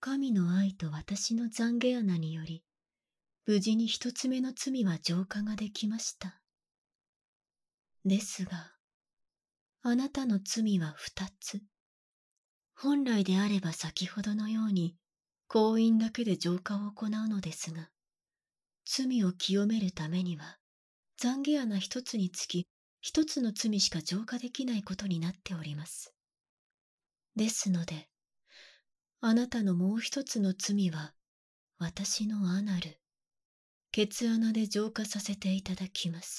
神の愛と私の懺悔穴により、無事に一つ目の罪は浄化ができました。ですが、あなたの罪は二つ。本来であれば先ほどのように、婚姻だけで浄化を行うのですが、罪を清めるためには、懺悔穴一つにつき、一つの罪しか浄化できないことになっております。ですので、あなたのもう一つの罪は、私のアナル、ケツ穴で浄化させていただきます。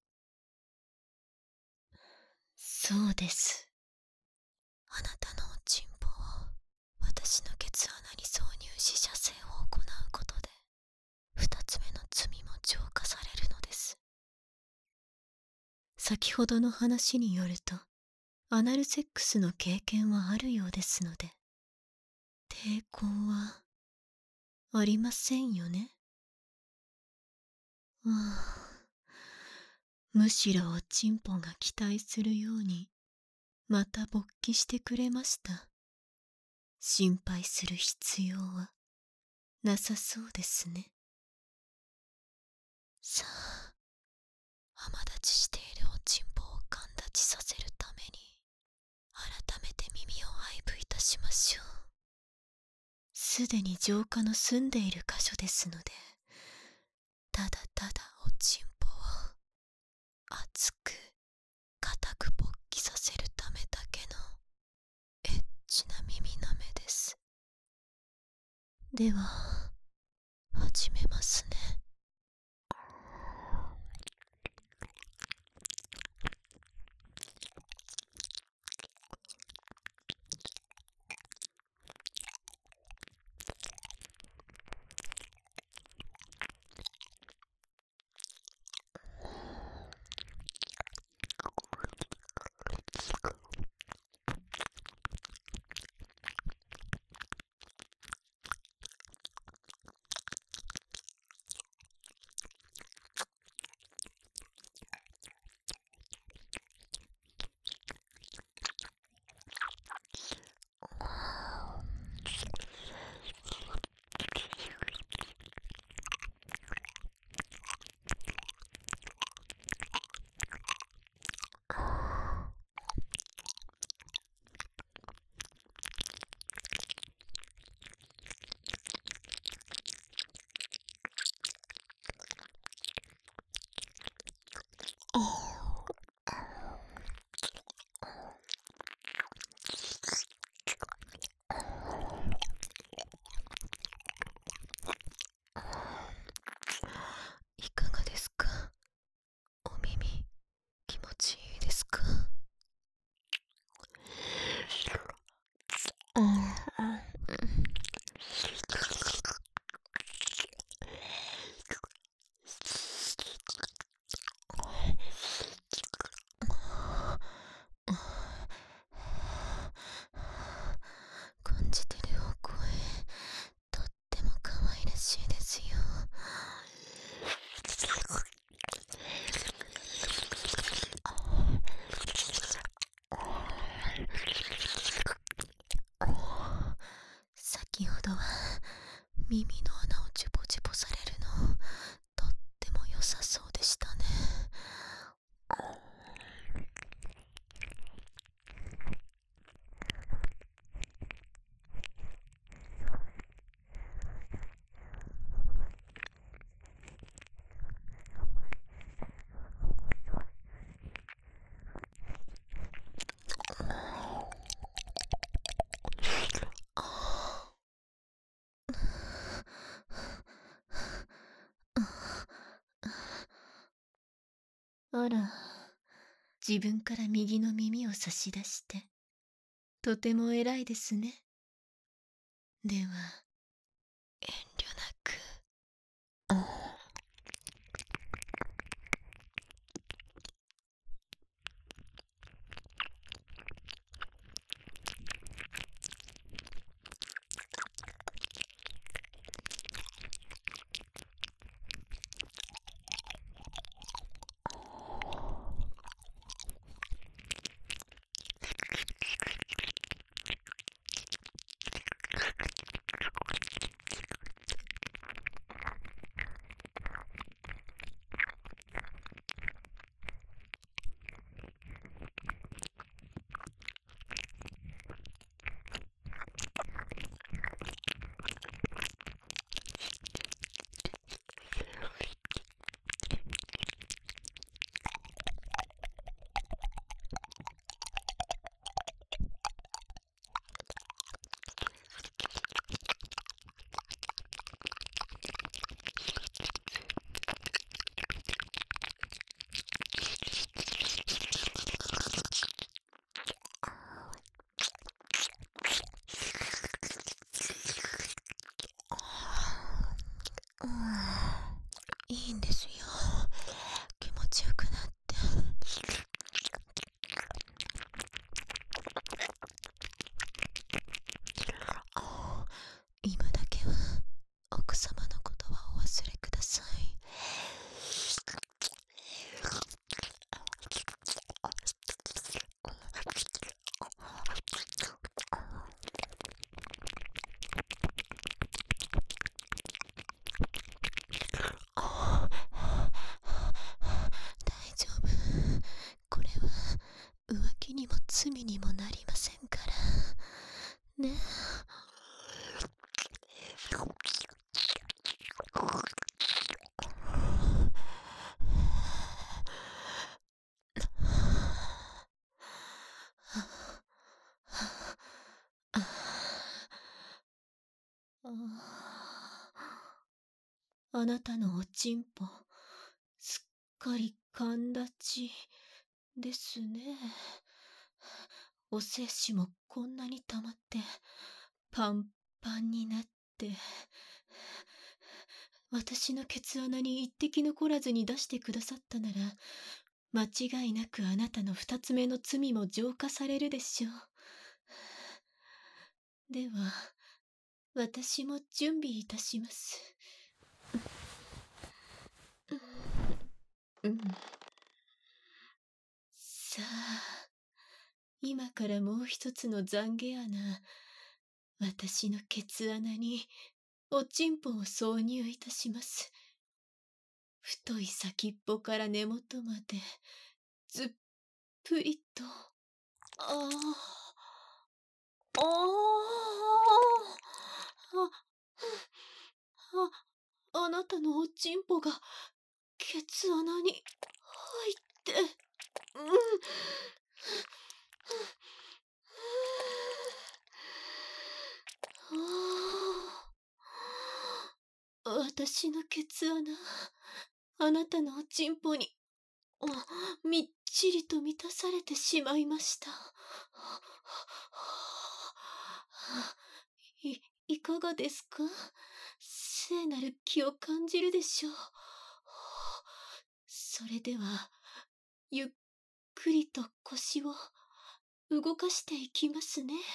そうです。 あなたのおちんぽを私のケツ穴に挿入し射精を行うことで、二つ目の罪も浄化されるのです。 先ほどの話によると、アナルセックスの経験はあるようですので、抵抗はありませんよね。むしろおちんぽが期待するように、また勃起してくれました。心配する必要はなさそうですね。 さあ、雨立ちしているおちんぽを寒立ちさせるために、改めて耳を配布いたしましょう。 すでに浄化の住んでいる箇所ですので、 ただただおちんぽを熱く固く勃起させるためだけのエッチな耳なめです。では始めますね。いかがですか？お耳気持ちいいですか？感じてるお声、とっても可愛らしいですよ。先ほどは耳の穴をジュポジュポされるのとっても良さそうでしたね。 あら、自分から右の耳を差し出して、とても偉いですね。では、 遠慮なく。 いいんですよ。気持ちよくなって。今だけは奥様のことはお忘れください。大丈夫。これは浮気にも罪にもなりませんからね。 あなたのおちんぽ、すっかり寒立ちですね。お精子もこんなに溜まってパンパンになって、私のケツ穴に一滴残らずに出してくださったなら、間違いなくあなたの二つ目の罪も浄化されるでしょう。では、私も準備いたします。さあ、今からもう一つの懺悔穴、私のケツ穴におちんぽを挿入いたします。太い先っぽから根元まで、ずっぷりと。あなたのおちんぽがケツ穴に入って、私のケツ穴、あなたのおちんぽにみっちりと満たされてしまいました。いかがですか？聖なる気を感じるでしょう。それでは、ゆっくりと腰を動かしていきますね。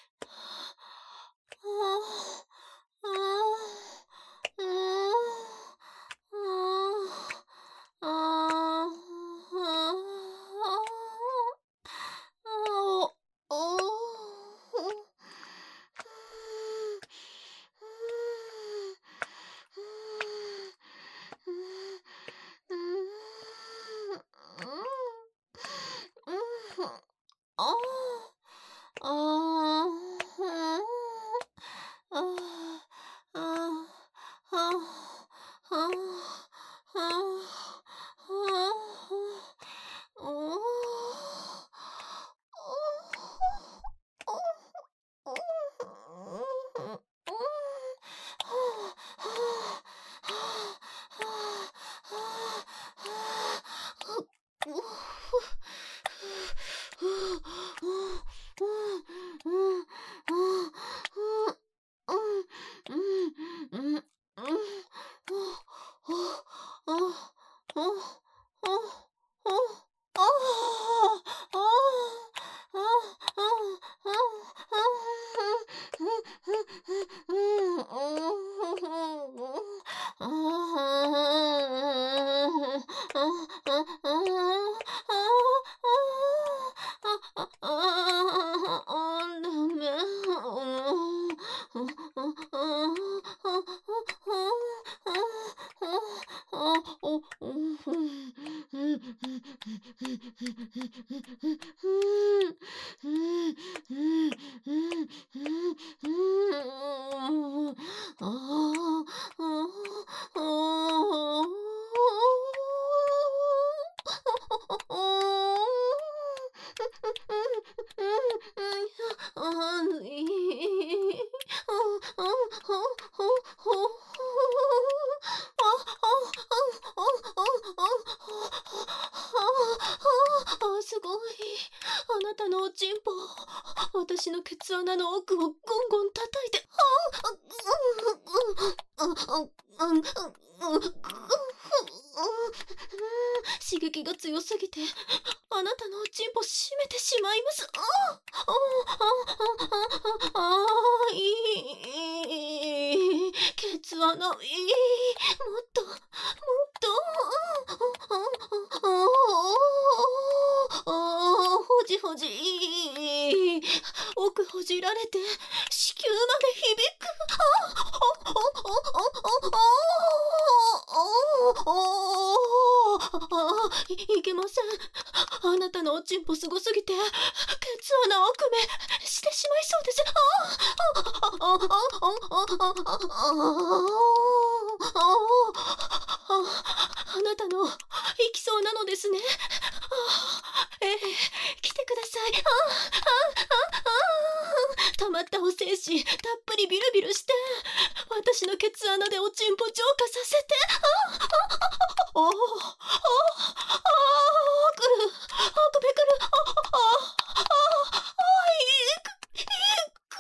すごい。あなたのおちんぽ、私のケツ穴の奥をゴンゴン叩いて、 強すぎて、あなたのおちんぽ閉めてしまいます。ケツ穴、もっと、もっと、ほじほじ、奥ほじられて、子宮まで響く。いけません。あなたのおちんぽすごすぎて、ケツ穴をくめしてしまいそうです。あなたの行きそうなのですね。来てください。溜まったお精子たっぷりビルビルして、私のケツ穴でおちんぽ浄化させて。くる、くべくる、いく、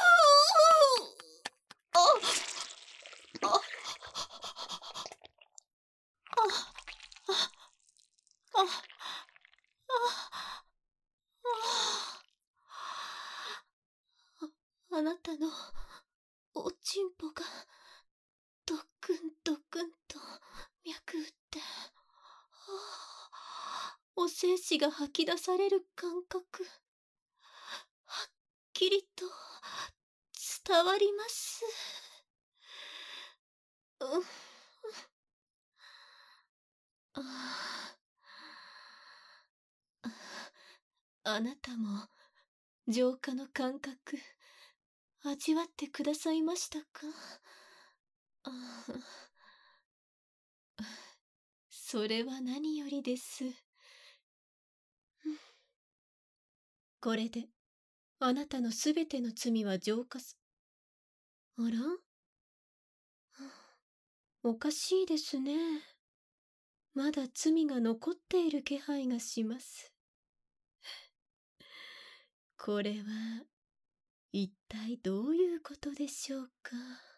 あなたのおちんぽがドックンドックンと脈打って、お精子が吐き出される感覚、はっきりと伝わります。あなたも浄化の感覚味わってくださいましたか？それは何よりです。これであなたのすべての罪は浄化す。あら？おかしいですね。まだ罪が残っている気配がします。これは一体どういうことでしょうか。